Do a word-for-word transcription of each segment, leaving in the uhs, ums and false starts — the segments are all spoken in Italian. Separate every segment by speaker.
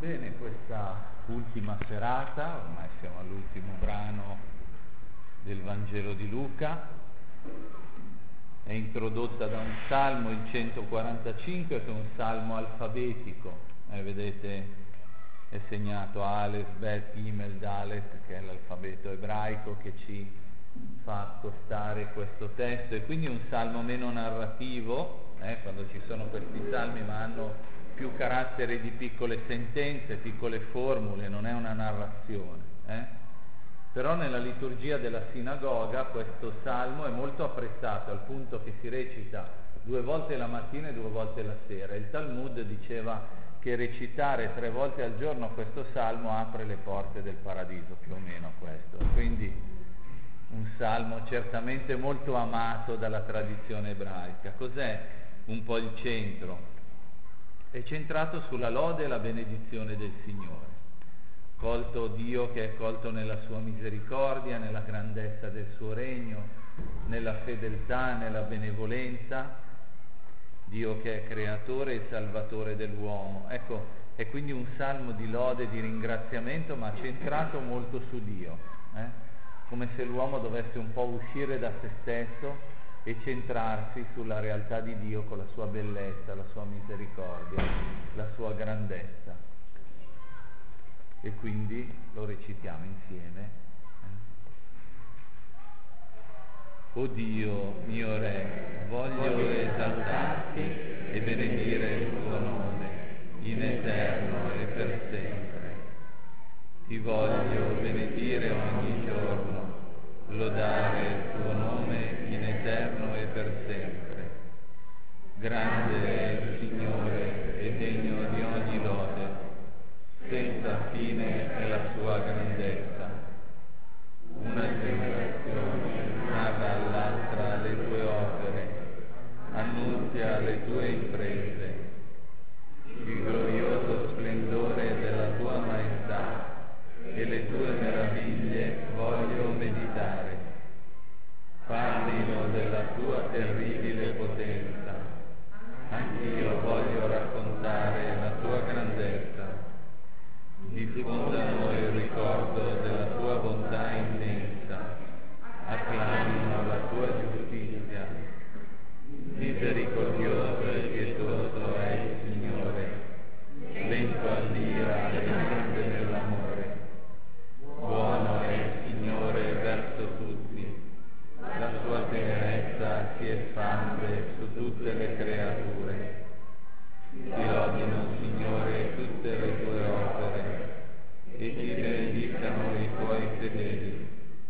Speaker 1: Bene, questa ultima serata, ormai siamo all'ultimo brano del Vangelo di Luca, è introdotta da un salmo, il centoquarantacinque, che è un salmo alfabetico, eh, vedete è segnato Aleph, Bet, Gimel, Dalet, che è l'alfabeto ebraico che ci fa accostare questo testo, e quindi un salmo meno narrativo, eh, quando ci sono questi salmi ma hanno più carattere di piccole sentenze, piccole formule, non è una narrazione. Eh? Però nella liturgia della sinagoga questo salmo è molto apprezzato, al punto che si recita due volte la mattina e due volte la sera. Il Talmud diceva che recitare tre volte al giorno questo salmo apre le porte del paradiso, più o meno questo. Quindi un salmo certamente molto amato dalla tradizione ebraica. Cos'è un po' il centro? È centrato sulla lode e la benedizione del Signore. Colto Dio che è colto nella sua misericordia, nella grandezza del suo regno, nella fedeltà, nella benevolenza, Dio che è creatore e salvatore dell'uomo. Ecco, è quindi un salmo di lode e di ringraziamento, ma centrato molto su Dio, eh? Come se l'uomo dovesse un po' uscire da se stesso e centrarsi sulla realtà di Dio con la sua bellezza, la sua misericordia, la sua grandezza. E quindi lo recitiamo insieme. O Dio, mio Re, voglio esaltarti e benedire il tuo nome, in eterno e per sempre. Ti voglio benedire ogni giorno, lodare il tuo nome in eterno e per sempre. Grande è il Signore e degno di ogni lode, senza fine è la sua grandezza. Una generazione narra all'altra le tue opere, annunzia le tue imprese, il glorioso splendore della tua maestà e le tue meraviglie voglio meditare. Parlino della tua terribile potenza, anch'io voglio raccontare la tua grandezza. Diffondano il ricordo della tua bontà immensa, acclamino la tua giustizia. Misericordioso e pietoso è il Signore, lento all'ira e grande nell'amore. Buono è il Signore verso tutti, la sua tenerezza si espande su tutte le creature. Ti lodino, Signore, tutte le tue opere e ti benedicano i tuoi fedeli.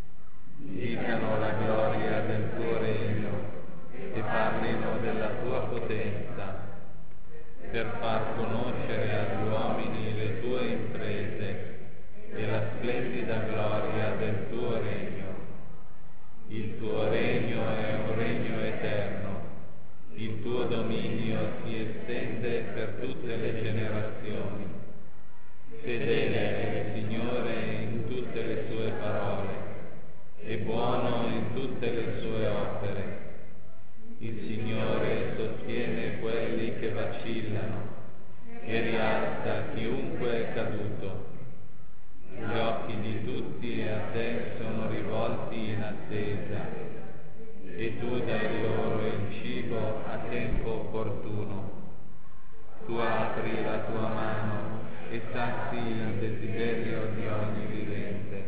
Speaker 1: Dicano la gloria del tuo regno e parlino della tua potenza, per far conoscere agli uomini le tue imprese e la splendida gloria del tuo regno. Il tuo regno è un regno eterno, il tuo dominio si estende per tutte le generazioni. Fedele è il Signore in tutte le sue parole e buono in tutte le sue opere. Il Signore sostiene quelli che vacillano e rialza chiunque è caduto. Gli occhi di tutti a te sono rivolti in attesa, e tu dai loro il cibo a tempo opportuno. Tu apri la tua mano e sazi il desiderio di ogni vivente.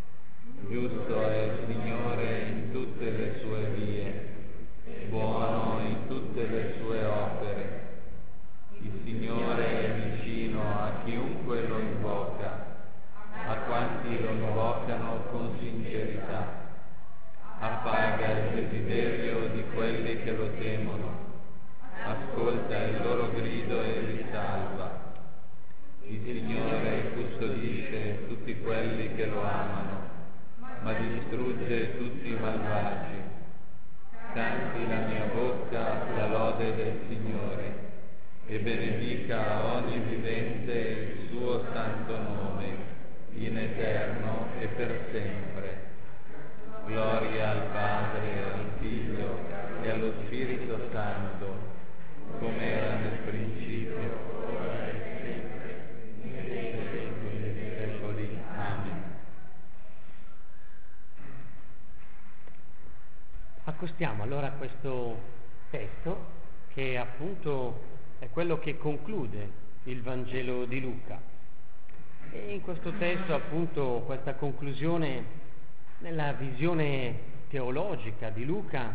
Speaker 1: Giusto è il Signore in tutte le sue vie, buono in tutte le sue opere. Il Signore è vicino a chiunque lo invoca, a quanti lo invocano con sincerità. Appaga il desiderio di quelli che lo temono, ascolta il loro grido e li salva. Il Signore custodisce tutti quelli che lo amano, ma distrugge tutti i malvagi. Canti la mia bocca la lode del Signore e benedica ogni vivente il suo santo nome, in eterno e per sempre. Gloria al Padre, al Figlio e allo Spirito Santo, come era nel principio, ora e sempre,
Speaker 2: accostiamo allora a questo testo, che appunto è quello che conclude il Vangelo di Luca. E in questo testo appunto questa conclusione, nella visione teologica di Luca,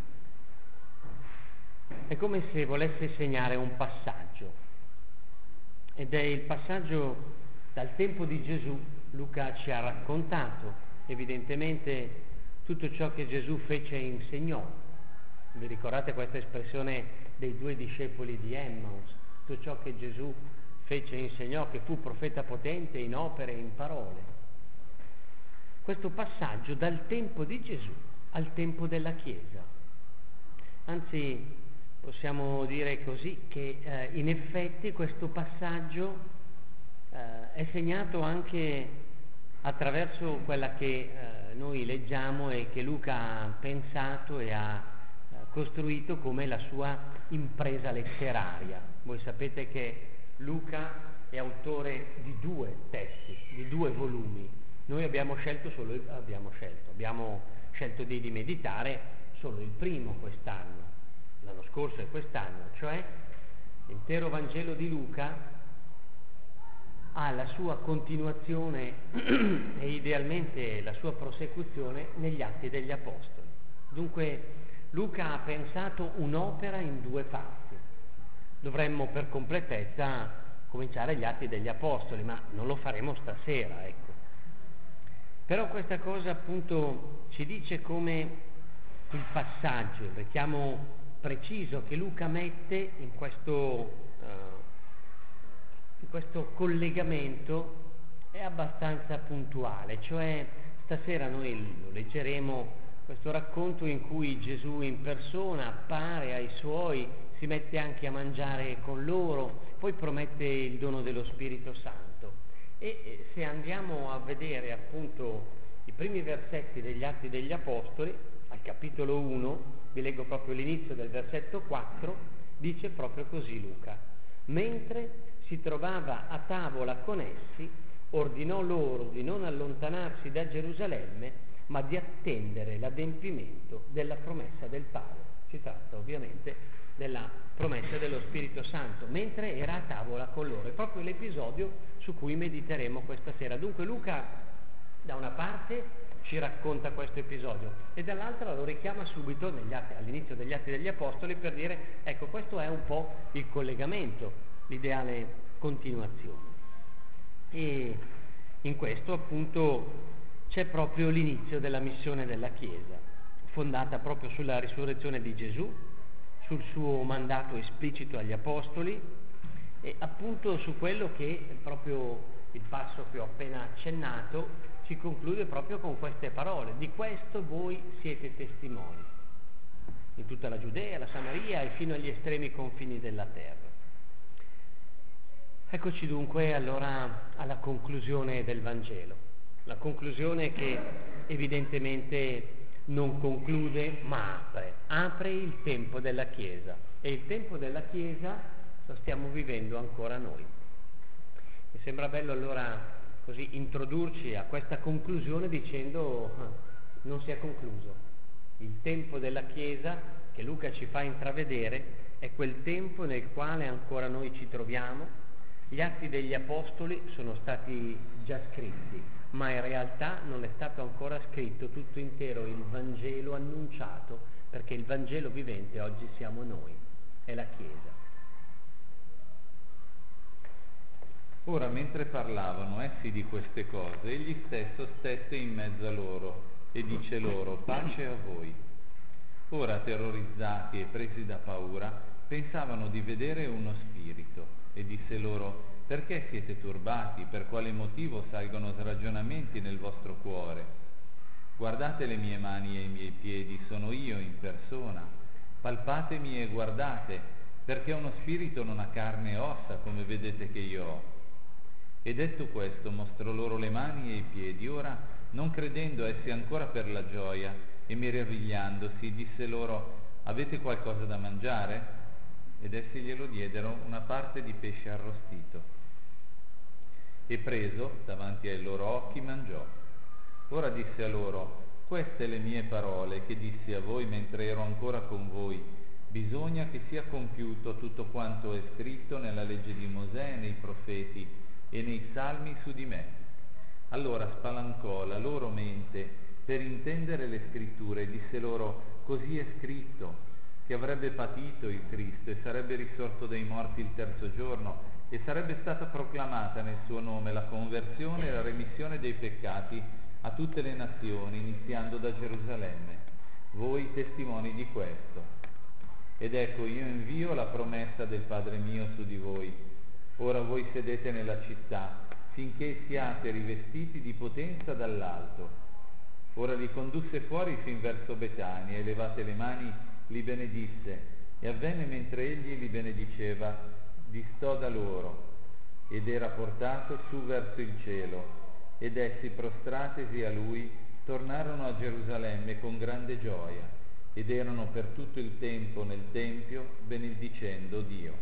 Speaker 2: è come se volesse segnare un passaggio, ed è il passaggio dal tempo di Gesù. Luca ci ha raccontato evidentemente tutto ciò che Gesù fece e insegnò. Vi ricordate questa espressione dei due discepoli di Emmaus? Tutto ciò che Gesù fece e insegnò, che fu profeta potente in opere e in parole. Questo passaggio dal tempo di Gesù al tempo della Chiesa. Anzi, possiamo dire così, che eh, in effetti questo passaggio eh, è segnato anche attraverso quella che eh, noi leggiamo e che Luca ha pensato e ha eh, costruito come la sua impresa letteraria. Voi sapete che Luca è autore di due testi, di due volumi. Noi abbiamo scelto solo il, abbiamo scelto, abbiamo scelto di rimeditare solo il primo quest'anno, l'anno scorso e quest'anno, cioè l'intero Vangelo di Luca ha la sua continuazione e idealmente la sua prosecuzione negli Atti degli Apostoli. Dunque Luca ha pensato un'opera in due parti. Dovremmo per completezza cominciare gli Atti degli Apostoli, ma non lo faremo stasera, ecco. Però questa cosa appunto ci dice come il passaggio, il richiamo preciso che Luca mette in questo in questo collegamento è abbastanza puntuale, cioè stasera noi lo leggeremo, questo racconto in cui Gesù in persona appare ai suoi, si mette anche a mangiare con loro, poi promette il dono dello Spirito Santo. E se andiamo a vedere appunto i primi versetti degli Atti degli Apostoli, al capitolo uno, vi leggo proprio l'inizio del versetto quattro, dice proprio così Luca: mentre si trovava a tavola con essi, ordinò loro di non allontanarsi da Gerusalemme, ma di attendere l'adempimento della promessa del Padre. Si tratta ovviamente della promessa dello Spirito Santo, mentre era a tavola con loro. È proprio l'episodio su cui mediteremo questa sera. Dunque Luca, da una parte, ci racconta questo episodio e dall'altra lo richiama subito negli atti, all'inizio degli Atti degli Apostoli, per dire, ecco, questo è un po' il collegamento, l'ideale continuazione. E in questo appunto c'è proprio l'inizio della missione della Chiesa, fondata proprio sulla risurrezione di Gesù, sul suo mandato esplicito agli Apostoli e appunto su quello che proprio il passo che ho appena accennato si conclude proprio con queste parole: di questo voi siete testimoni in tutta la Giudea, la Samaria e fino agli estremi confini della terra. Eccoci dunque allora alla conclusione del Vangelo, la conclusione che evidentemente non conclude ma apre, apre il tempo della Chiesa, e il tempo della Chiesa lo stiamo vivendo ancora noi. Mi sembra bello allora così introdurci a questa conclusione dicendo ah, non si è concluso. Il tempo della Chiesa che Luca ci fa intravedere è quel tempo nel quale ancora noi ci troviamo. Gli Atti degli Apostoli sono stati già scritti, ma in realtà non è stato ancora scritto tutto intero il Vangelo annunciato, perché il Vangelo vivente oggi siamo noi, è la Chiesa.
Speaker 1: Ora, mentre parlavano essi di queste cose, egli stesso stette in mezzo a loro e dice loro: pace a voi. Ora, terrorizzati e presi da paura, pensavano di vedere uno spirito. E disse loro: perché siete turbati? Per quale motivo salgono ragionamenti nel vostro cuore? Guardate le mie mani e i miei piedi, sono io in persona. Palpatemi e guardate, perché uno spirito non ha carne e ossa, come vedete che io ho. E detto questo, mostrò loro le mani e i piedi. Ora, non credendo essi ancora per la gioia e meravigliandosi, disse loro: avete qualcosa da mangiare? Ed essi glielo diedero una parte di pesce arrostito. E preso davanti ai loro occhi mangiò. Ora disse a loro: Queste le mie parole che dissi a voi mentre ero ancora con voi, bisogna che sia compiuto tutto quanto è scritto nella legge di Mosè, nei profeti e nei salmi su di me. Allora spalancò la loro mente per intendere le scritture e disse loro: così è scritto, che avrebbe patito il Cristo e sarebbe risorto dai morti il terzo giorno e sarebbe stata proclamata nel suo nome la conversione e la remissione dei peccati a tutte le nazioni, iniziando da Gerusalemme. Voi testimoni di questo. Ed ecco, io invio la promessa del Padre mio su di voi. Ora voi sedete nella città, finché siate rivestiti di potenza dall'alto. Ora li condusse fuori fin verso Betania e levate le mani li benedisse, e avvenne mentre egli li benediceva, distò da loro, ed era portato su verso il cielo, ed essi, prostratesi a lui, tornarono a Gerusalemme con grande gioia, ed erano per tutto il tempo nel Tempio, benedicendo Dio.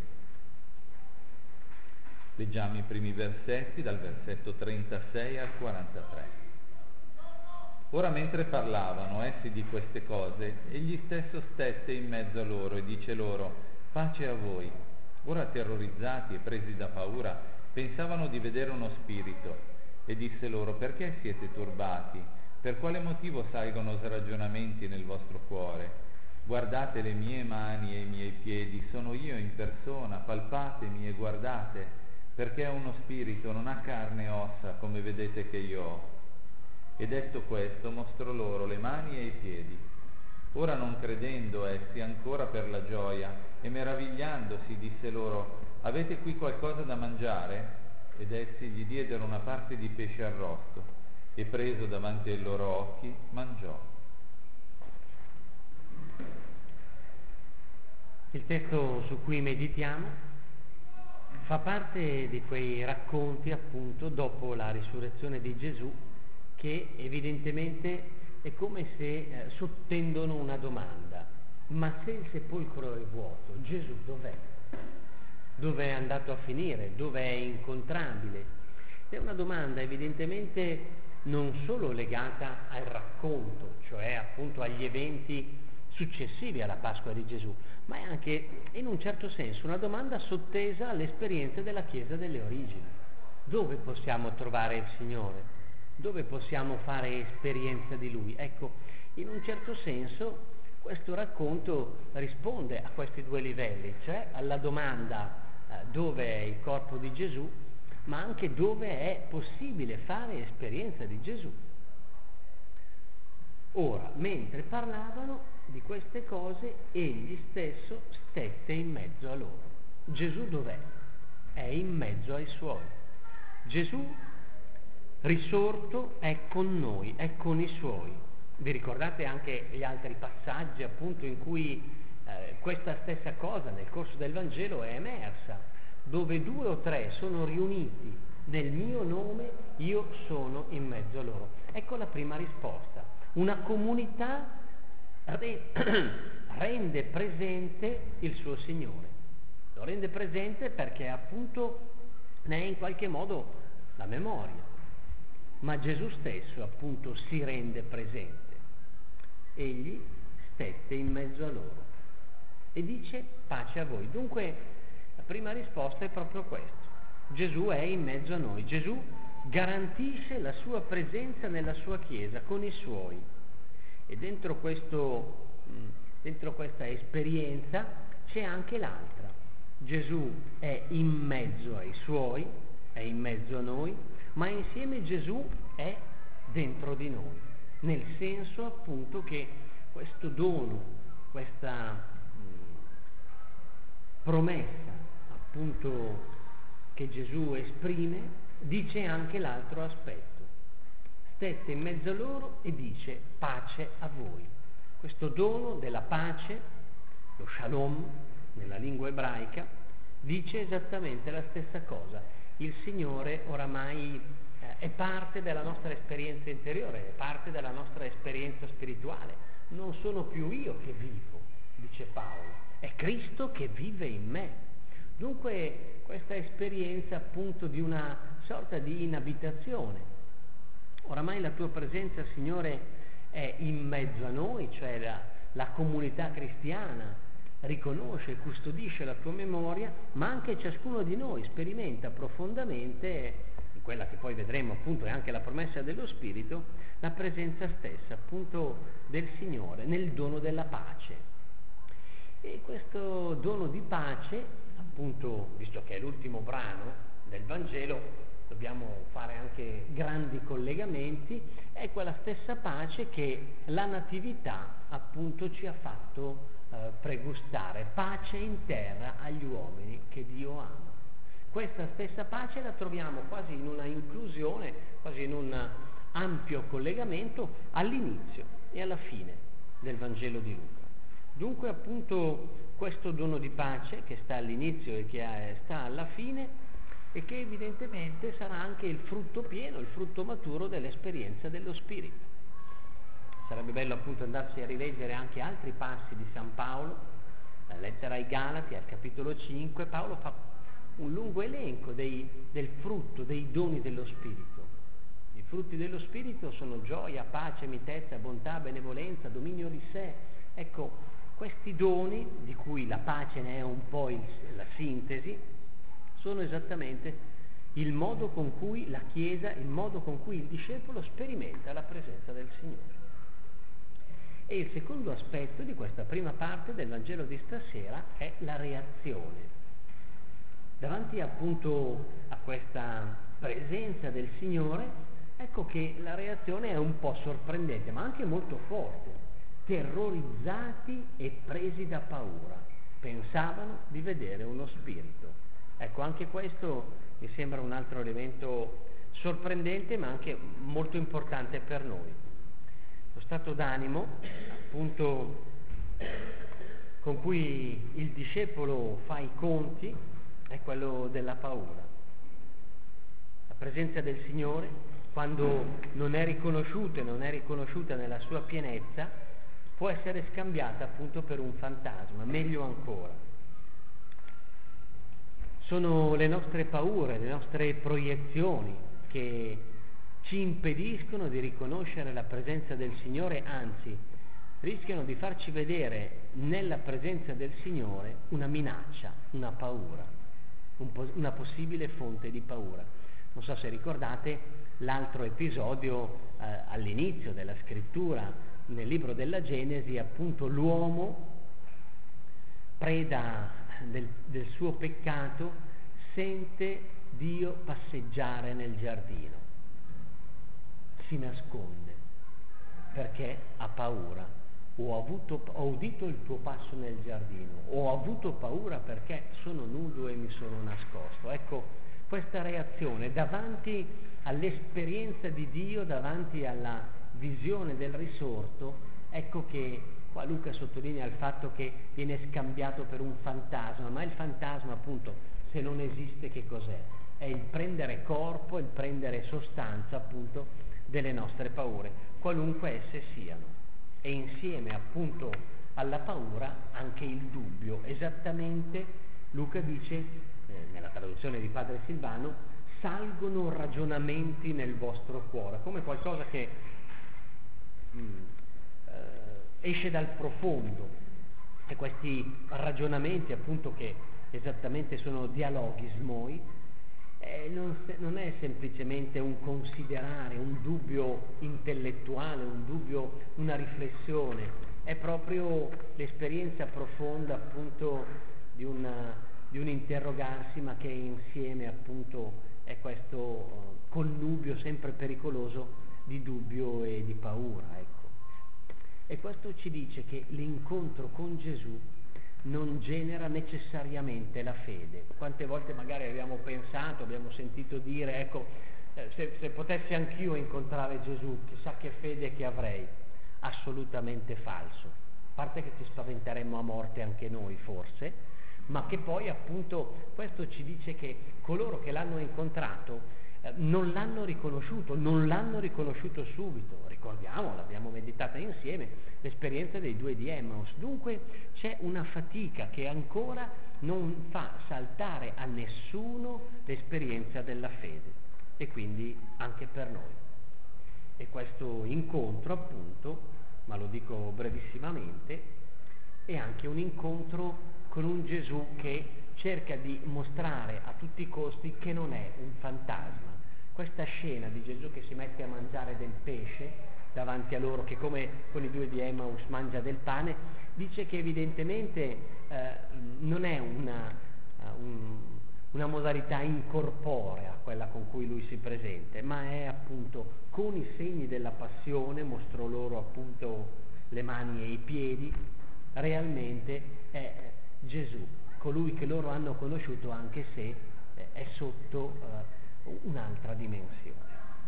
Speaker 1: Leggiamo i primi versetti, dal versetto trentasei al quarantatré. Ora mentre parlavano essi di queste cose, egli stesso stette in mezzo a loro e dice loro: pace a voi. Ora terrorizzati e presi da paura, pensavano di vedere uno spirito, e disse loro: perché siete turbati? Per quale motivo salgono sragionamenti nel vostro cuore? Guardate le mie mani e i miei piedi, sono io in persona, palpatemi e guardate, perché uno spirito non ha carne e ossa come vedete che io ho. E detto questo mostrò loro le mani e i piedi. Ora non credendo essi ancora per la gioia e meravigliandosi disse loro: avete qui qualcosa da mangiare? Ed essi gli diedero una parte di pesce arrosto e preso davanti ai loro occhi mangiò.
Speaker 2: Il testo su cui meditiamo fa parte di quei racconti, appunto, dopo la risurrezione di Gesù, che evidentemente è come se eh, sottendono una domanda: ma se il sepolcro è vuoto, Gesù dov'è? Dove è andato a finire? Dove è incontrabile? È una domanda evidentemente non solo legata al racconto, cioè appunto agli eventi successivi alla Pasqua di Gesù, ma è anche in un certo senso una domanda sottesa all'esperienza della Chiesa delle origini. Dove possiamo trovare il Signore? Dove possiamo fare esperienza di Lui? Ecco, in un certo senso questo racconto risponde a questi due livelli, cioè alla domanda eh, dove è il corpo di Gesù, ma anche dove è possibile fare esperienza di Gesù. Ora, mentre parlavano di queste cose, egli stesso stette in mezzo a loro. Gesù dov'è? È in mezzo ai suoi. Gesù risorto è con noi, è con i suoi. Vi ricordate anche gli altri passaggi appunto in cui eh, questa stessa cosa nel corso del Vangelo è emersa, dove due o tre sono riuniti nel mio nome, io sono in mezzo a loro. Ecco la prima risposta. Una comunità rende presente il suo Signore. Lo rende presente perché appunto ne è in qualche modo la memoria. Ma Gesù stesso appunto si rende presente. Egli stette in mezzo a loro e dice: pace a voi. Dunque la prima risposta è proprio questo: Gesù è in mezzo a noi. Gesù garantisce la sua presenza nella sua Chiesa con i suoi, e dentro questo dentro questa esperienza c'è anche l'altra. Gesù è in mezzo ai suoi, è in mezzo a noi, ma insieme Gesù è dentro di noi, nel senso appunto che questo dono, questa mh, promessa appunto che Gesù esprime, dice anche l'altro aspetto. Stette in mezzo a loro e dice: pace a voi. Questo dono della pace, lo shalom nella lingua ebraica, dice esattamente la stessa cosa. Il Signore oramai eh, è parte della nostra esperienza interiore, è parte della nostra esperienza spirituale. Non sono più io che vivo, dice Paolo, è Cristo che vive in me. Dunque questa esperienza appunto di una sorta di inabitazione. Oramai la tua presenza, Signore, è in mezzo a noi, cioè la, la comunità cristiana riconosce e custodisce la tua memoria, ma anche ciascuno di noi sperimenta profondamente, in quella che poi vedremo appunto è anche la promessa dello Spirito, la presenza stessa appunto del Signore nel dono della pace. E questo dono di pace, appunto, visto che è l'ultimo brano del Vangelo, dobbiamo fare anche grandi collegamenti, è quella stessa pace che la Natività appunto ci ha fatto eh, pregustare, pace in terra agli uomini che Dio ama. Questa stessa pace la troviamo quasi in una inclusione, quasi in un ampio collegamento all'inizio e alla fine del Vangelo di Luca. Dunque appunto questo dono di pace che sta all'inizio e che sta alla fine e che evidentemente sarà anche il frutto pieno, il frutto maturo dell'esperienza dello Spirito. Sarebbe bello appunto andarsi a rileggere anche altri passi di San Paolo, la lettera ai Galati al capitolo cinque. Paolo fa un lungo elenco dei, del frutto, dei doni dello Spirito. I frutti dello Spirito sono gioia, pace, mitezza, bontà, benevolenza, dominio di sé. Ecco, questi doni, di cui la pace ne è un po' il, la sintesi, sono esattamente il modo con cui la Chiesa, il modo con cui il discepolo sperimenta la presenza del Signore. E il secondo aspetto di questa prima parte del Vangelo di stasera è la reazione. Davanti appunto a questa presenza del Signore, ecco che la reazione è un po' sorprendente, ma anche molto forte. Terrorizzati e presi da paura, pensavano di vedere uno spirito. Ecco, anche questo mi sembra un altro elemento sorprendente, ma anche molto importante per noi. Lo stato d'animo, appunto, con cui il discepolo fa i conti è quello della paura. La presenza del Signore, quando non è riconosciuta e non è riconosciuta nella sua pienezza, può essere scambiata appunto per un fantasma, meglio ancora. Sono le nostre paure, le nostre proiezioni che ci impediscono di riconoscere la presenza del Signore, anzi rischiano di farci vedere nella presenza del Signore una minaccia, una paura, un po- una possibile fonte di paura. Non so se ricordate l'altro episodio eh, all'inizio della scrittura, nel libro della Genesi, appunto l'uomo, preda del, del suo peccato, sente Dio passeggiare nel giardino, si nasconde perché ha paura. Ho, avuto, ho udito il tuo passo nel giardino, ho avuto paura perché sono nudo e mi sono nascosto. Ecco, questa reazione davanti all'esperienza di Dio, davanti alla visione del risorto, ecco che qua Luca sottolinea il fatto che viene scambiato per un fantasma, ma il fantasma appunto, se non esiste, che cos'è? È il prendere corpo, il prendere sostanza appunto delle nostre paure, qualunque esse siano. E insieme appunto alla paura anche il dubbio. Esattamente Luca dice, eh, nella traduzione di Padre Silvano, salgono ragionamenti nel vostro cuore, come qualcosa che Mm, eh, esce dal profondo, e questi ragionamenti appunto che esattamente sono dialogismoi, eh, non, non è semplicemente un considerare, un dubbio intellettuale, un dubbio, una riflessione, è proprio l'esperienza profonda appunto di, una, di un interrogarsi, ma che insieme appunto è questo uh, connubio sempre pericoloso di dubbio e di paura, ecco. E questo ci dice che l'incontro con Gesù non genera necessariamente la fede. Quante volte magari abbiamo pensato, abbiamo sentito dire, ecco, eh, se, se potessi anch'io incontrare Gesù, chissà che fede che avrei. Assolutamente falso. A parte che ci spaventeremmo a morte anche noi, forse, ma che poi appunto questo ci dice che coloro che l'hanno incontrato non l'hanno riconosciuto, non l'hanno riconosciuto subito. Ricordiamo, l'abbiamo meditata insieme, l'esperienza dei due di Emmaus. Dunque c'è una fatica che ancora non fa saltare a nessuno l'esperienza della fede, e quindi anche per noi. E questo incontro, appunto, ma lo dico brevissimamente, è anche un incontro con un Gesù che cerca di mostrare a tutti i costi che non è un fantasma. Questa scena di Gesù che si mette a mangiare del pesce davanti a loro, che come con i due di Emmaus mangia del pane, dice che evidentemente eh, non è una, uh, un, una modalità incorporea quella con cui lui si presenta, ma è appunto con i segni della passione, mostrò loro appunto le mani e i piedi, realmente è Gesù, colui che loro hanno conosciuto, anche se eh, è sotto eh, un'altra dimensione.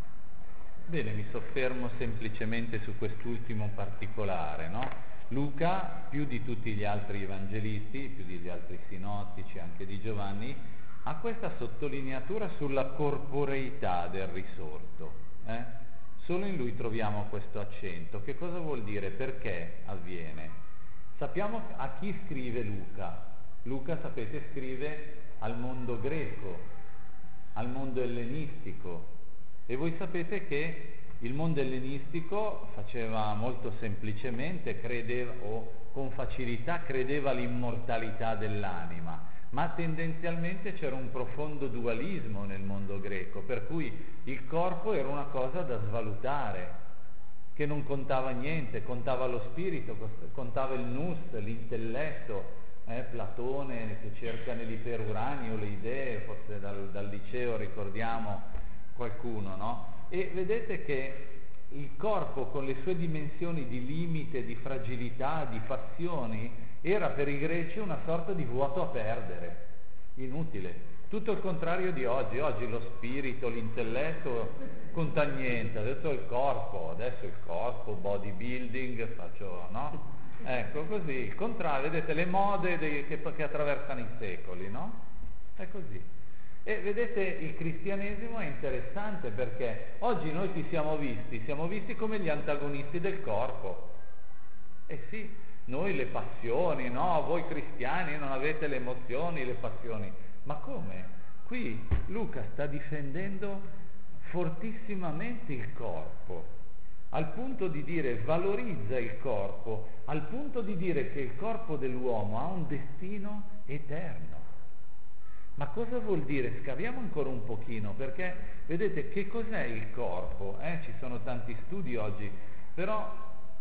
Speaker 1: Bene, mi soffermo semplicemente su quest'ultimo particolare, no? Luca, più di tutti gli altri evangelisti, più degli altri sinottici, anche di Giovanni, ha questa sottolineatura sulla corporeità del risorto. Eh? Solo in lui troviamo questo accento. Che cosa vuol dire? Perché avviene? Sappiamo a chi scrive Luca. Luca, sapete, scrive al mondo greco, al mondo ellenistico. E voi sapete che il mondo ellenistico faceva molto semplicemente, credeva, o con facilità, credeva all'immortalità dell'anima, ma tendenzialmente c'era un profondo dualismo nel mondo greco, per cui il corpo era una cosa da svalutare, che non contava niente, contava lo spirito, contava il nous, l'intelletto, eh, Platone che cerca nell'iperuranio le idee, forse dal, dal liceo ricordiamo qualcuno, no? E vedete che il corpo, con le sue dimensioni di limite, di fragilità, di passioni, era per i greci una sorta di vuoto a perdere, inutile. Tutto il contrario di oggi. Oggi lo spirito, l'intelletto conta niente, adesso il corpo, adesso il corpo, bodybuilding, faccio, no? Ecco, così, il contrario, vedete le mode dei, che, che attraversano i secoli, no? È così. E vedete, il cristianesimo è interessante perché oggi noi ci siamo visti, siamo visti come gli antagonisti del corpo. Eh sì, noi le passioni, no? Voi cristiani non avete le emozioni, le passioni. Ma come? Qui Luca sta difendendo fortissimamente il corpo, al punto di dire valorizza il corpo, al punto di dire che il corpo dell'uomo ha un destino eterno. Ma cosa vuol dire? Scaviamo ancora un pochino, perché vedete che cos'è il corpo? Eh? Ci sono tanti studi oggi, però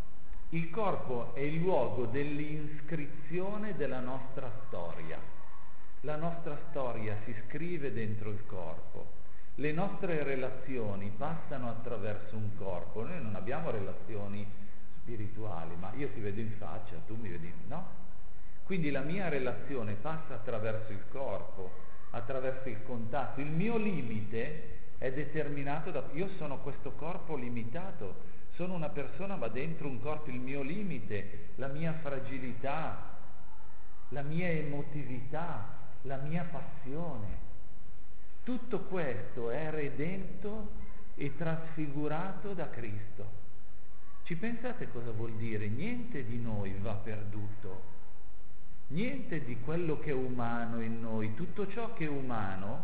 Speaker 1: il corpo è il luogo dell'inscrizione della nostra storia. La nostra storia si scrive dentro il corpo. Le nostre relazioni passano attraverso un corpo. Noi non abbiamo relazioni spirituali, ma io ti vedo in faccia, tu mi vedi, no? Quindi la mia relazione passa attraverso il corpo, attraverso il contatto. Il mio limite è determinato da... Io sono questo corpo limitato, sono una persona ma dentro un corpo, il mio limite, la mia fragilità, la mia emotività, la mia passione. Tutto questo è redento e trasfigurato da Cristo. Ci pensate cosa vuol dire? Niente di noi va perduto. Niente di quello che è umano in noi, tutto ciò che è umano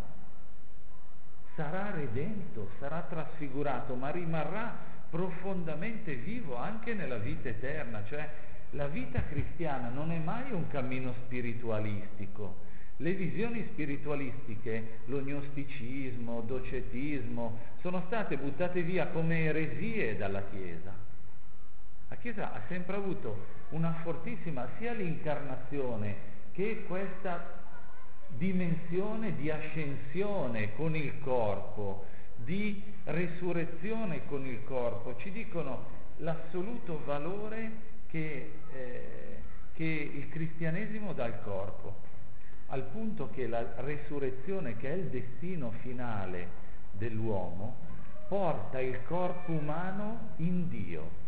Speaker 1: sarà redento, sarà trasfigurato, ma rimarrà profondamente vivo anche nella vita eterna. Cioè la vita cristiana non è mai un cammino spiritualistico. Le visioni spiritualistiche, l'ognosticismo, docetismo, sono state buttate via come eresie dalla Chiesa. La Chiesa ha sempre avuto una fortissima, sia l'incarnazione che questa dimensione di ascensione con il corpo, di resurrezione con il corpo, ci dicono l'assoluto valore che, eh, che il cristianesimo dà al corpo, al punto che la resurrezione, che è il destino finale dell'uomo, porta il corpo umano in Dio.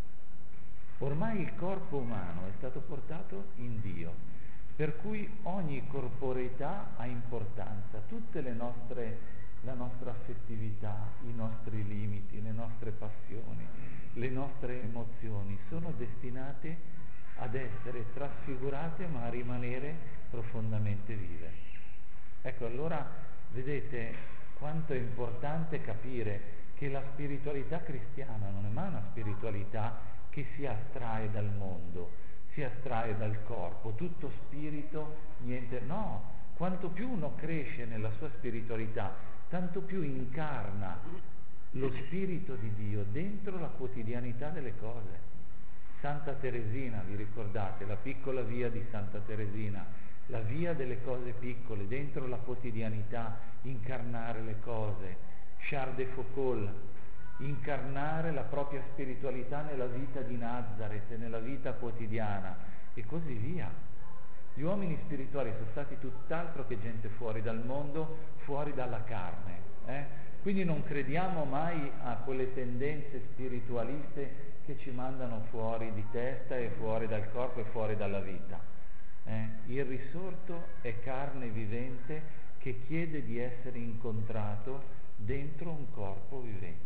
Speaker 1: Ormai il corpo umano è stato portato in Dio, per cui ogni corporeità ha importanza, tutte le nostre, la nostra affettività, i nostri limiti, le nostre passioni, le nostre emozioni sono destinate ad essere trasfigurate ma a rimanere profondamente vive. Ecco, allora vedete,
Speaker 3: quanto è importante capire che la spiritualità cristiana non è mai una spiritualità che si astrae dal mondo, si astrae dal corpo, tutto spirito, niente, no, quanto più uno cresce nella sua spiritualità, tanto più incarna lo spirito di Dio dentro la quotidianità delle cose. Santa Teresina, vi ricordate, la piccola via di Santa Teresina, la via delle cose piccole, dentro la quotidianità, incarnare le cose. Charles de Foucault, incarnare la propria spiritualità nella vita di Nazareth, nella vita quotidiana, e così via. Gli uomini spirituali sono stati tutt'altro che gente fuori dal mondo, fuori dalla carne. Eh? Quindi non crediamo mai a quelle tendenze spiritualiste che ci mandano fuori di testa e fuori dal corpo e fuori dalla vita. Eh? Il risorto è carne vivente che chiede di essere incontrato dentro un corpo vivente.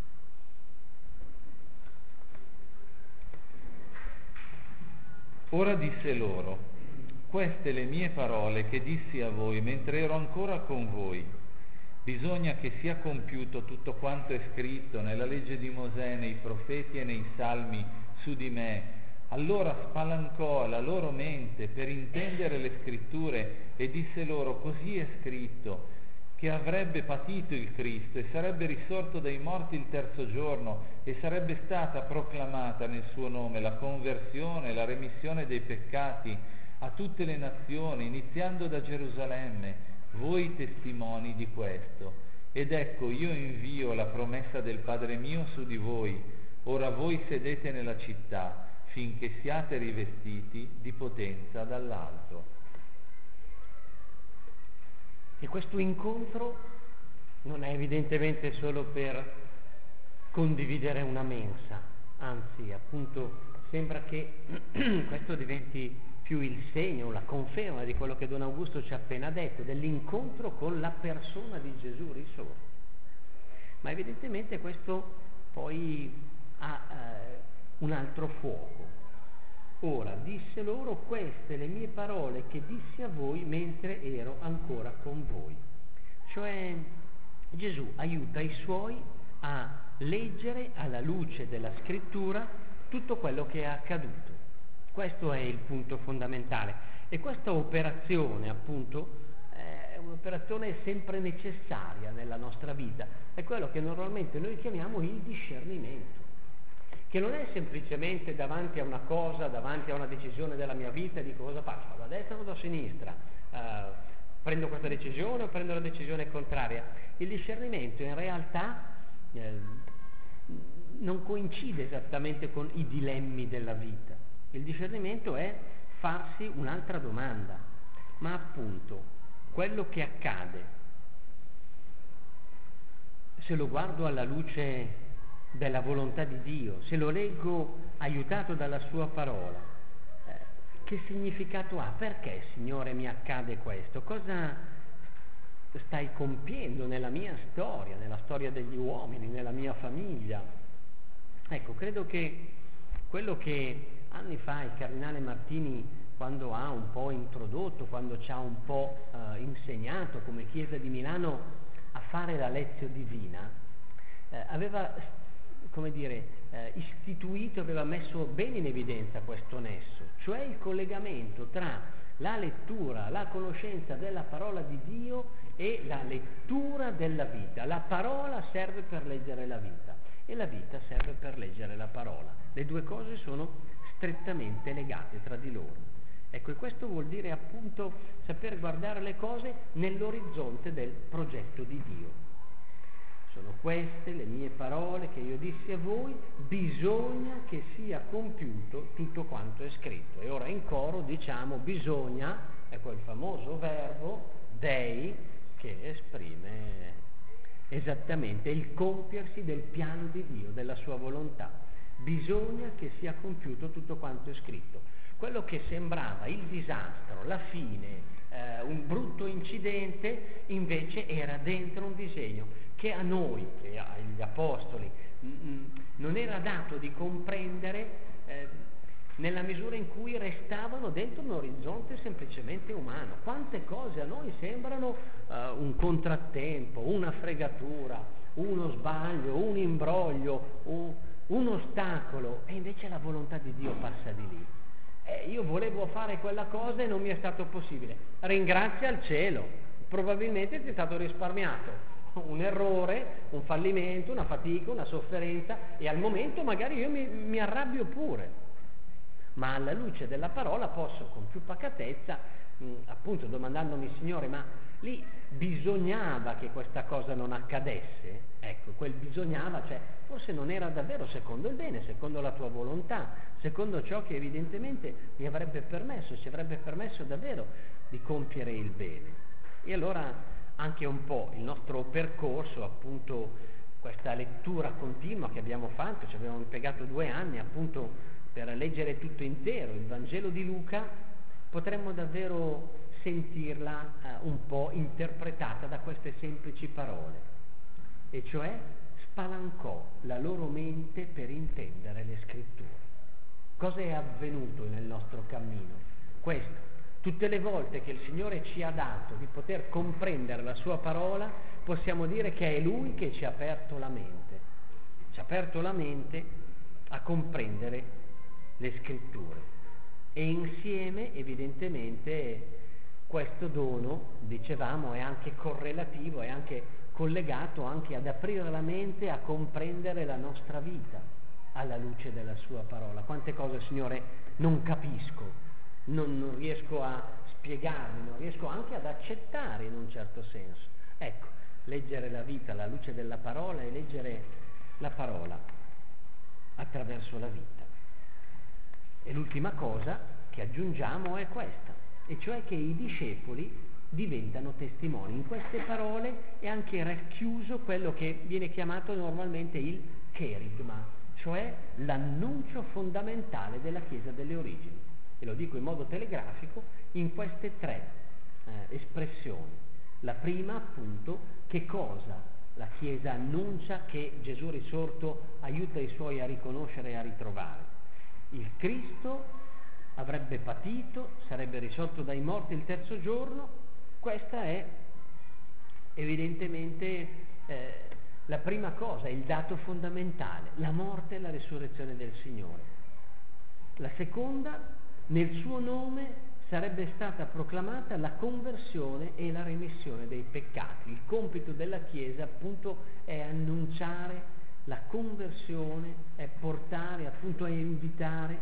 Speaker 3: Ora disse loro: queste le mie parole che dissi a voi mentre ero ancora con voi. Bisogna che sia compiuto tutto quanto è scritto nella legge di Mosè, nei profeti e nei salmi su di me. Allora spalancò la loro mente per intendere le scritture e disse loro: così è scritto, che avrebbe patito il Cristo e sarebbe risorto dai morti il terzo giorno e sarebbe stata proclamata nel suo nome la conversione e la remissione dei peccati a tutte le nazioni, iniziando da Gerusalemme. Voi testimoni di questo. Ed ecco, io invio la promessa del Padre mio su di voi. Ora voi sedete nella città finché siate rivestiti di potenza dall'alto.
Speaker 2: E questo incontro non è evidentemente solo per condividere una mensa, anzi, appunto, sembra che questo diventi più il segno, la conferma di quello che Don Augusto ci ha appena detto, dell'incontro con la persona di Gesù risorto. Ma evidentemente questo poi ha eh, un altro fuoco. Ora disse loro: queste le mie parole che dissi a voi mentre ero ancora con voi. Cioè Gesù aiuta i suoi a leggere alla luce della scrittura tutto quello che è accaduto. Questo è il punto fondamentale, e questa operazione appunto è un'operazione sempre necessaria nella nostra vita, è quello che normalmente noi chiamiamo il discernimento, che non è semplicemente davanti a una cosa, davanti a una decisione della mia vita, dico cosa faccio, vado a destra o vado a sinistra, uh, prendo questa decisione o prendo la decisione contraria. Il discernimento in realtà eh, non coincide esattamente con i dilemmi della vita. Il discernimento è farsi un'altra domanda: ma appunto quello che accade, se lo guardo alla luce della volontà di Dio, se lo leggo aiutato dalla sua parola, eh, che significato ha? Perché, Signore, mi accade questo? Cosa stai compiendo nella mia storia, nella storia degli uomini, nella mia famiglia? Ecco, credo che quello che anni fa il cardinale Martini, quando ha un po' introdotto, quando ci ha un po' eh, insegnato come Chiesa di Milano a fare la Lezio Divina, eh, aveva, come dire, eh, istituito, aveva messo bene in evidenza questo nesso, cioè il collegamento tra la lettura, la conoscenza della parola di Dio e la lettura della vita. La parola serve per leggere la vita e la vita serve per leggere la parola. Le due cose sono strettamente legate tra di loro. Ecco, e questo vuol dire appunto saper guardare le cose nell'orizzonte del progetto di Dio. Sono queste le mie parole che io dissi a voi, bisogna che sia compiuto tutto quanto è scritto. E ora in coro diciamo bisogna, è quel famoso verbo dei che esprime esattamente il compiersi del piano di Dio, della sua volontà. Bisogna che sia compiuto tutto quanto è scritto. Quello che sembrava il disastro, la fine, eh, un brutto incidente, invece era dentro un disegno che a noi, che agli apostoli, mh, non era dato di comprendere, eh, nella misura in cui restavano dentro un orizzonte semplicemente umano. Quante cose a noi sembrano uh, un contrattempo, una fregatura, uno sbaglio, un imbroglio, un, un ostacolo, e invece la volontà di Dio passa di lì. Eh, io volevo fare quella cosa e non mi è stato possibile. Ringrazia il cielo, probabilmente ti è stato risparmiato un errore, un fallimento, una fatica, una sofferenza, e al momento magari io mi, mi arrabbio pure, ma alla luce della parola posso con più pacatezza, mh, appunto domandandomi: Signore, ma lì bisognava che questa cosa non accadesse? Ecco, quel bisognava, cioè forse non era davvero secondo il bene, secondo la tua volontà, secondo ciò che evidentemente mi avrebbe permesso, ci avrebbe permesso davvero di compiere il bene. E allora anche un po' il nostro percorso, appunto questa lettura continua che abbiamo fatto, ci abbiamo impiegato due anni appunto per leggere tutto intero il Vangelo di Luca, potremmo davvero sentirla eh, un po' interpretata da queste semplici parole, e cioè spalancò la loro mente per intendere le scritture. Cosa è avvenuto nel nostro cammino? Questo. Tutte le volte che il Signore ci ha dato di poter comprendere la sua parola, possiamo dire che è Lui che ci ha aperto la mente, ci ha aperto la mente a comprendere le scritture. E insieme, evidentemente, questo dono, dicevamo, è anche correlativo, è anche collegato anche ad aprire la mente a comprendere la nostra vita alla luce della sua parola. Quante cose, Signore, non capisco, Non, non riesco a spiegarmi, non riesco anche ad accettare in un certo senso. Ecco, leggere la vita alla luce della parola e leggere la parola attraverso la vita. E l'ultima cosa che aggiungiamo è questa, e cioè che i discepoli diventano testimoni. In queste parole è anche racchiuso quello che viene chiamato normalmente il cherigma, cioè l'annuncio fondamentale della Chiesa delle origini. E lo dico in modo telegrafico in queste tre eh, espressioni. La prima, appunto, che cosa la Chiesa annuncia che Gesù risorto aiuta i suoi a riconoscere e a ritrovare. Il Cristo avrebbe patito, sarebbe risorto dai morti il terzo giorno. Questa è evidentemente eh, la prima cosa, il dato fondamentale, la morte e la risurrezione del Signore. La seconda, nel suo nome sarebbe stata proclamata la conversione e la remissione dei peccati. Il compito della Chiesa appunto è annunciare la conversione, è portare appunto, è invitare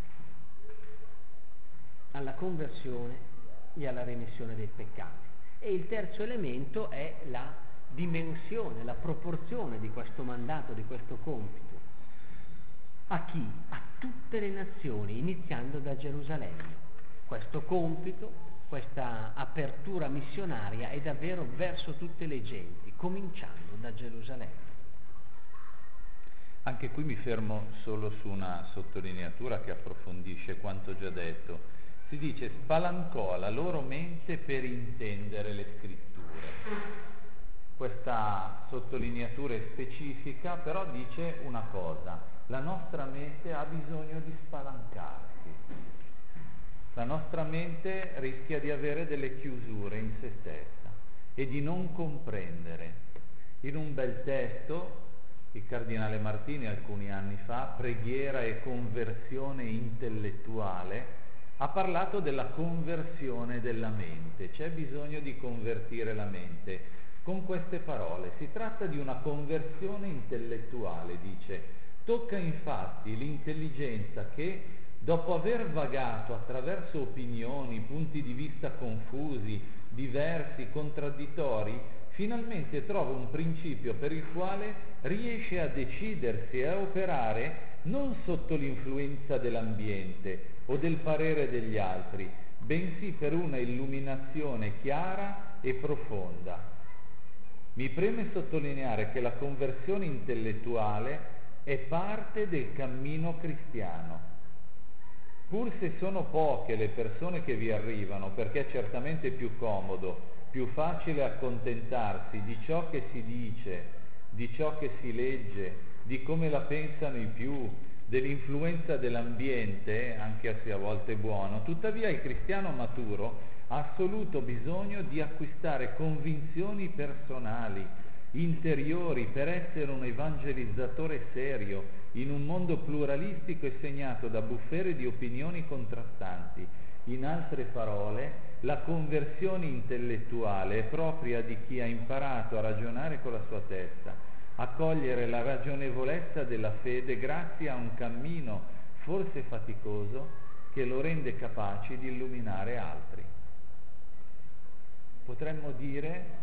Speaker 2: alla conversione e alla remissione dei peccati. E il terzo elemento è la dimensione, la proporzione di questo mandato, di questo compito. A chi? A tutte le nazioni, iniziando da Gerusalemme. Questo compito, questa apertura missionaria è davvero verso tutte le genti, cominciando da Gerusalemme.
Speaker 3: Anche qui mi fermo solo su una sottolineatura che approfondisce quanto già detto. Si dice spalancò la loro mente per intendere le scritture. Questa sottolineatura è specifica, però dice una cosa: la nostra mente ha bisogno di spalancarsi, la nostra mente rischia di avere delle chiusure in se stessa e di non comprendere. In un bel testo, il cardinale Martini alcuni anni fa, Preghiera e conversione intellettuale, ha parlato della conversione della mente. C'è bisogno di convertire la mente. Con queste parole si tratta di una conversione intellettuale, dice. Tocca infatti l'intelligenza che, dopo aver vagato attraverso opinioni, punti di vista confusi, diversi, contraddittori, finalmente trova un principio per il quale riesce a decidersi e a operare non sotto l'influenza dell'ambiente o del parere degli altri, bensì per una illuminazione chiara e profonda. Mi preme sottolineare che la conversione intellettuale è parte del cammino cristiano. Pur se sono poche le persone che vi arrivano, perché è certamente più comodo, più facile accontentarsi di ciò che si dice, di ciò che si legge, di come la pensano i più, dell'influenza dell'ambiente, anche se a volte buono, tuttavia il cristiano maturo ha assoluto bisogno di acquistare convinzioni personali, interiori, per essere un evangelizzatore serio in un mondo pluralistico e segnato da bufere di opinioni contrastanti. In altre parole, la conversione intellettuale è propria di chi ha imparato a ragionare con la sua testa, a cogliere la ragionevolezza della fede grazie a un cammino forse faticoso che lo rende capace di illuminare altri. Potremmo dire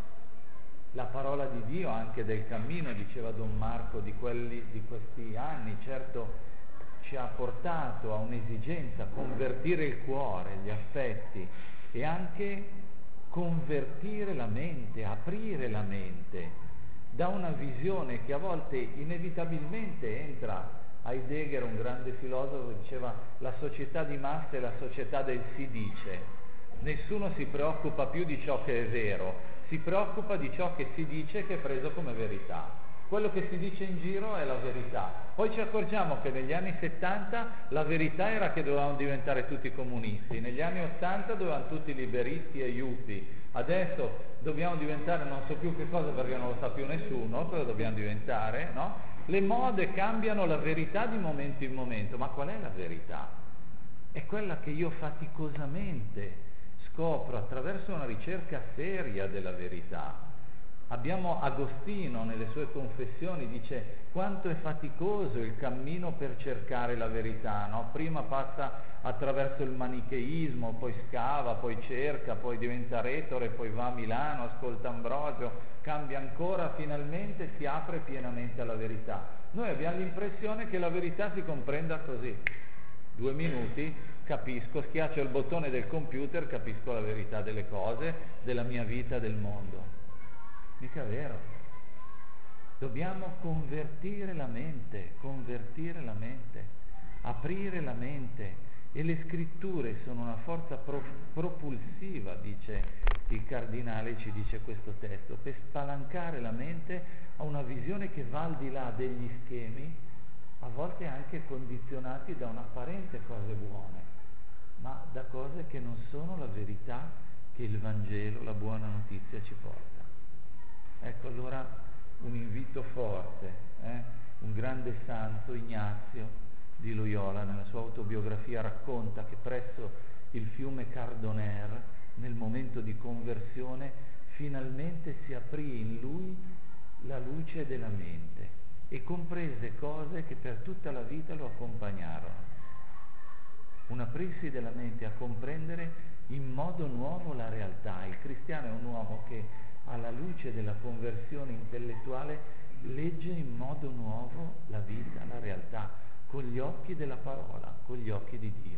Speaker 3: la parola di Dio anche del cammino, diceva Don Marco, di, quelli, di questi anni, certo ci ha portato a un'esigenza, convertire il cuore, gli affetti e anche convertire la mente, aprire la mente da una visione che a volte inevitabilmente entra. Heidegger, un grande filosofo, diceva la società di massa è la società del si dice. Nessuno si preoccupa più di ciò che è vero, si preoccupa di ciò che si dice che è preso come verità. Quello che si dice in giro è la verità. Poi ci accorgiamo che negli anni settanta la verità era che dovevamo diventare tutti comunisti, negli anni ottanta dovevamo tutti liberisti e yuppie, adesso dobbiamo diventare non so più che cosa perché non lo sa più nessuno, cosa dobbiamo diventare, no? Le mode cambiano la verità di momento in momento, ma qual è la verità? È quella che io faticosamente scopro attraverso una ricerca seria della verità. Abbiamo Agostino nelle sue confessioni, dice quanto è faticoso il cammino per cercare la verità, no? Prima passa attraverso il manicheismo, poi scava, poi cerca, poi diventa retore, poi va a Milano, ascolta Ambrosio, cambia ancora, finalmente si apre pienamente alla verità. Noi abbiamo l'impressione che la verità si comprenda così, due minuti, capisco, schiaccio il bottone del computer, capisco la verità delle cose, della mia vita, del mondo. Mica vero. Dobbiamo convertire la mente, convertire la mente, aprire la mente, e le scritture sono una forza pro- propulsiva, dice il cardinale, ci dice questo testo, per spalancare la mente a una visione che va al di là degli schemi, a volte anche condizionati da un'apparente cose buone, ma da cose che non sono la verità che il Vangelo, la buona notizia ci porta. Ecco allora un invito forte, eh? Un grande santo, Ignazio di Loyola, nella sua autobiografia racconta che presso il fiume Cardoner, nel momento di conversione, finalmente si aprì in lui la luce della mente e comprese cose che per tutta la vita lo accompagnarono. Un aprirsi della mente a comprendere in modo nuovo la realtà. Il cristiano è un uomo che alla luce della conversione intellettuale legge in modo nuovo la vita, la realtà, con gli occhi della parola, con gli occhi di Dio.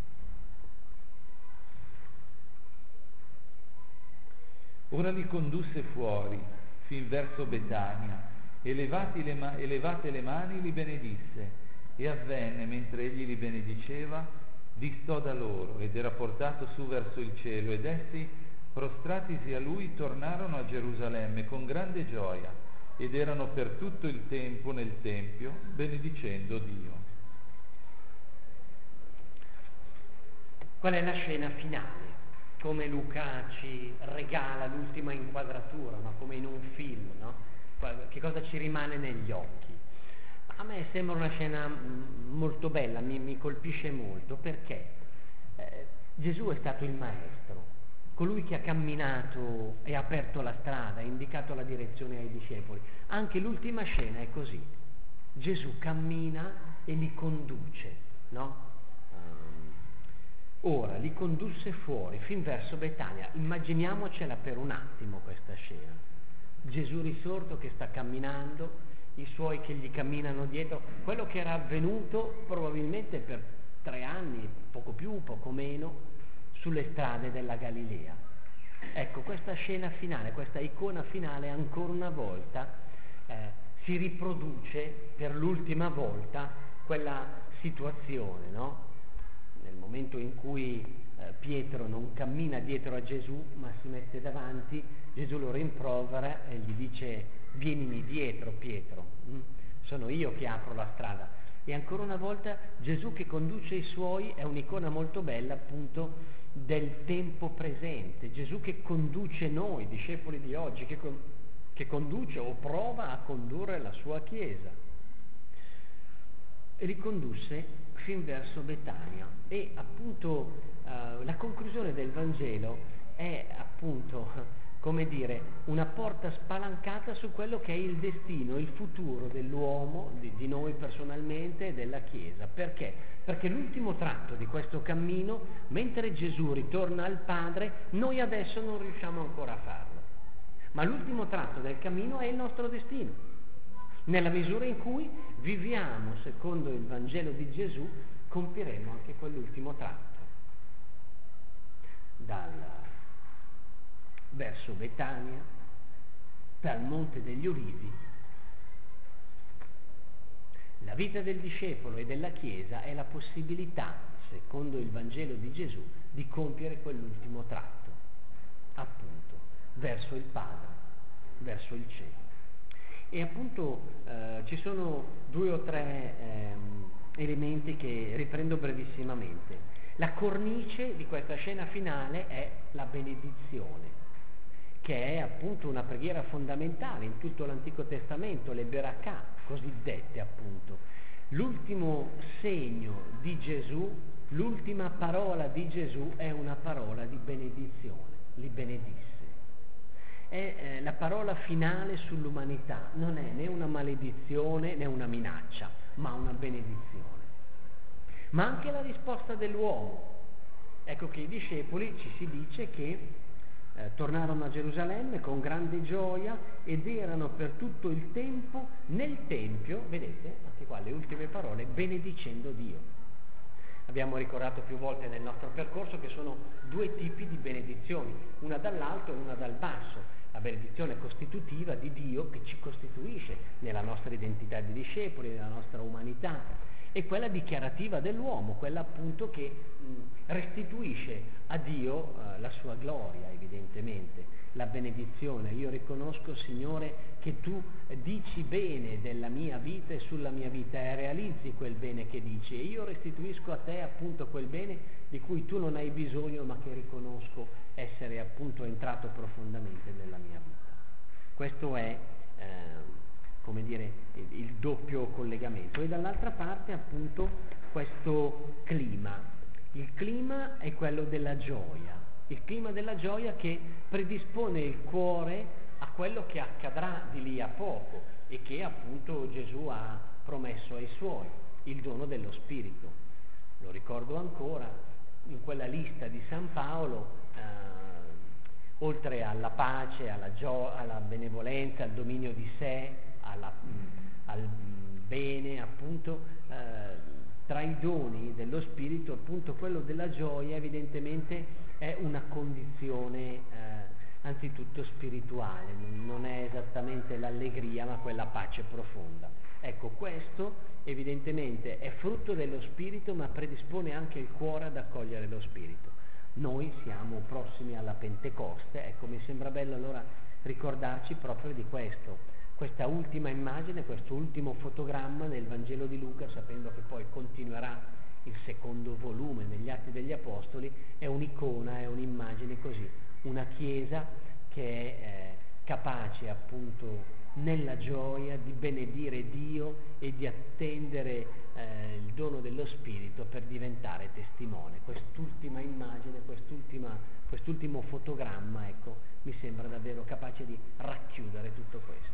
Speaker 3: Ora li condusse fuori, fin verso Betania, e levati le ma- elevate le mani li benedisse, e avvenne, mentre egli li benediceva, distò da loro, ed era portato su verso il cielo, ed essi, prostratisi a lui, tornarono a Gerusalemme con grande gioia, ed erano per tutto il tempo nel Tempio, benedicendo Dio.
Speaker 2: Qual è la scena finale? Come Luca ci regala l'ultima inquadratura, ma come in un film, no? Che cosa ci rimane negli occhi? A me sembra una scena molto bella, mi, mi colpisce molto, perché eh, Gesù è stato il maestro, colui che ha camminato e ha aperto la strada, ha indicato la direzione ai discepoli. Anche l'ultima scena è così. Gesù cammina e li conduce, no? Um, ora li condusse fuori, fin verso Betania. Immaginiamocela per un attimo questa scena. Gesù risorto che sta camminando, i suoi che gli camminano dietro, quello che era avvenuto probabilmente per tre anni, poco più, poco meno, sulle strade della Galilea. Ecco, questa scena finale, questa icona finale, ancora una volta eh, si riproduce per l'ultima volta quella situazione, no? Nel momento in cui eh, Pietro non cammina dietro a Gesù, ma si mette davanti, Gesù lo rimprovera e gli dice: vienimi dietro, Pietro, mm? sono io che apro la strada. E ancora una volta Gesù che conduce i suoi è un'icona molto bella appunto del tempo presente, Gesù che conduce noi, discepoli di oggi, che, con, che conduce o prova a condurre la sua Chiesa. E ricondusse fin verso Betania e appunto eh, la conclusione del Vangelo è appunto, come dire, una porta spalancata su quello che è il destino, il futuro dell'uomo, di, di noi personalmente e della Chiesa. Perché? Perché l'ultimo tratto di questo cammino, mentre Gesù ritorna al Padre, noi adesso non riusciamo ancora a farlo. Ma l'ultimo tratto del cammino è il nostro destino, nella misura in cui viviamo secondo il Vangelo di Gesù, compiremo anche quell'ultimo tratto. Dal verso Betania, dal Monte degli Ulivi. La vita del discepolo e della Chiesa è la possibilità, secondo il Vangelo di Gesù, di compiere quell'ultimo tratto, appunto, verso il Padre, verso il cielo. E appunto eh, ci sono due o tre ehm, elementi che riprendo brevissimamente. La cornice di questa scena finale è la benedizione, che è appunto una preghiera fondamentale in tutto l'Antico Testamento, le berakà, cosiddette appunto. L'ultimo segno di Gesù, l'ultima parola di Gesù è una parola di benedizione, li benedisse. È eh, la parola finale sull'umanità, non è né una maledizione né una minaccia, ma una benedizione. Ma anche la risposta dell'uomo. Ecco che i discepoli, ci si dice che Eh, tornarono a Gerusalemme con grande gioia ed erano per tutto il tempo nel Tempio, vedete, anche qua le ultime parole, benedicendo Dio. Abbiamo ricordato più volte nel nostro percorso che sono due tipi di benedizioni, una dall'alto e una dal basso. La benedizione costitutiva di Dio che ci costituisce nella nostra identità di discepoli, nella nostra umanità, e quella dichiarativa dell'uomo, quella appunto che mh, restituisce a Dio eh, la sua gloria, evidentemente, la benedizione. Io riconosco, Signore, che tu dici bene della mia vita e sulla mia vita e realizzi quel bene che dici, e io restituisco a te appunto quel bene di cui tu non hai bisogno, ma che riconosco essere appunto entrato profondamente nella mia vita. Questo è eh, come dire, il, il doppio collegamento. E dall'altra parte appunto questo clima. Il clima è quello della gioia, il clima della gioia che predispone il cuore a quello che accadrà di lì a poco e che appunto Gesù ha promesso ai suoi, il dono dello Spirito. Lo ricordo ancora, in quella lista di San Paolo, eh, oltre alla pace, alla, gio- alla benevolenza, al dominio di sé, alla, al bene, appunto, eh, tra i doni dello Spirito, appunto quello della gioia evidentemente è una condizione eh, anzitutto spirituale, non è esattamente l'allegria ma quella pace profonda. Ecco, questo evidentemente è frutto dello Spirito ma predispone anche il cuore ad accogliere lo Spirito. Noi siamo prossimi alla Pentecoste, ecco, mi sembra bello allora ricordarci proprio di questo. Questa ultima immagine, questo ultimo fotogramma nel Vangelo di Luca, sapendo che poi continuerà il secondo volume negli Atti degli Apostoli, è un'icona, è un'immagine così, una Chiesa che è eh, capace appunto nella gioia di benedire Dio e di attendere eh, il dono dello Spirito per diventare testimone. Quest'ultima immagine, quest'ultima, quest'ultimo fotogramma, ecco, mi sembra davvero capace di racchiudere tutto questo.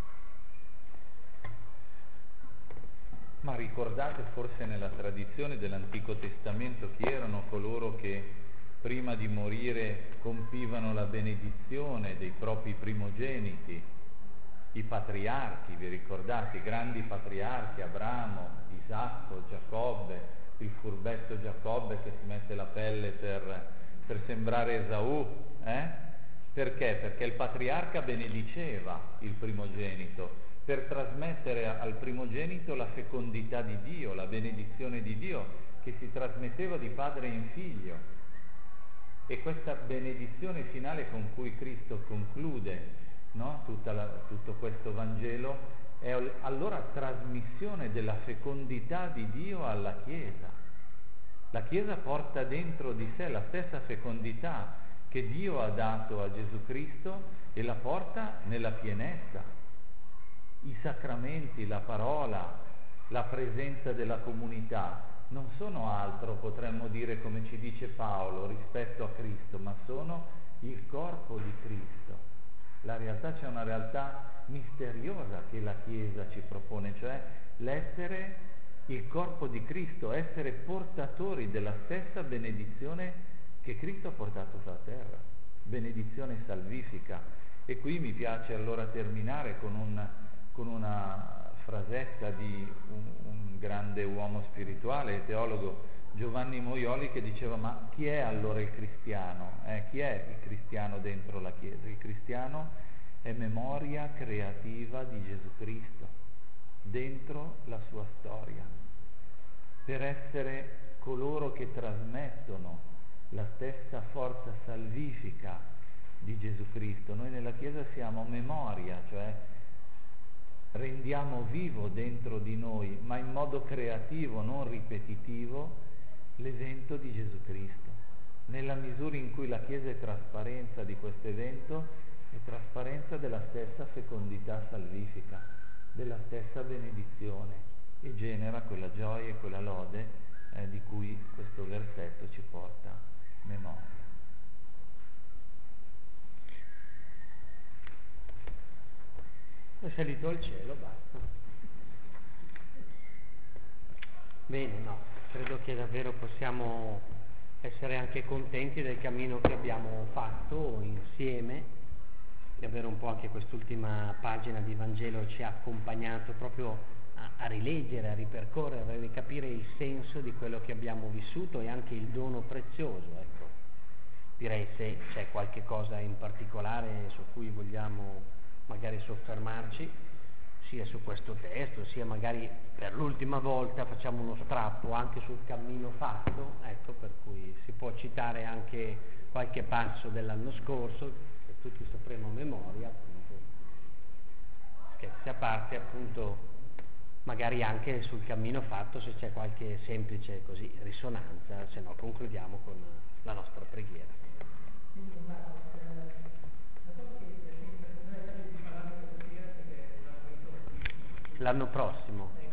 Speaker 3: Ma ricordate forse nella tradizione dell'Antico Testamento chi erano coloro che prima di morire compivano la benedizione dei propri primogeniti? I patriarchi, vi ricordate? I grandi patriarchi, Abramo, Isacco, Giacobbe, il furbetto Giacobbe che si mette la pelle per, per sembrare Esaù, eh? Perché? Perché il patriarca benediceva il primogenito, per trasmettere al primogenito la fecondità di Dio, la benedizione di Dio, che si trasmetteva di padre in figlio. E questa benedizione finale con cui Cristo conclude no? Tutta la, tutto questo Vangelo è allora trasmissione della fecondità di Dio alla Chiesa. La Chiesa porta dentro di sé la stessa fecondità che Dio ha dato a Gesù Cristo e la porta nella pienezza. I sacramenti, la parola, la presenza della comunità non sono altro, potremmo dire come ci dice Paolo, rispetto a Cristo, ma sono il corpo di Cristo. La realtà, c'è una realtà misteriosa che la Chiesa ci propone, cioè l'essere il corpo di Cristo, essere portatori della stessa benedizione che Cristo ha portato sulla terra, benedizione salvifica. E qui mi piace allora terminare con, un, con una frasetta di un, un grande uomo spirituale, teologo, Giovanni Moioli, che diceva: ma chi è allora il cristiano? Eh, chi è il cristiano dentro la Chiesa? Il cristiano è memoria creativa di Gesù Cristo dentro la sua storia, per essere coloro che trasmettono la stessa forza salvifica di Gesù Cristo. Noi nella Chiesa siamo memoria, cioè rendiamo vivo dentro di noi, ma in modo creativo, non ripetitivo, l'evento di Gesù Cristo. Nella misura in cui la Chiesa è trasparenza di questo evento, è trasparenza della stessa fecondità salvifica, della stessa benedizione, e genera quella gioia e quella lode eh, di cui questo versetto ci porta memoria.
Speaker 2: È salito al cielo, basta. Bene, no, credo che davvero possiamo essere anche contenti del cammino che abbiamo fatto insieme. Davvero un po' anche quest'ultima pagina di Vangelo ci ha accompagnato proprio a, a rileggere, a ripercorrere, a ricapire il senso di quello che abbiamo vissuto e anche il dono prezioso, ecco. Direi, se c'è qualche cosa in particolare su cui vogliamo magari soffermarci, sia su questo testo, sia magari per l'ultima volta facciamo uno strappo anche sul cammino fatto, ecco, per cui si può citare anche qualche passo dell'anno scorso, tutti sapremo a memoria, appunto, scherzi a parte, appunto, magari anche sul cammino fatto, se c'è qualche semplice così risonanza, se no concludiamo con la nostra preghiera. L'anno prossimo.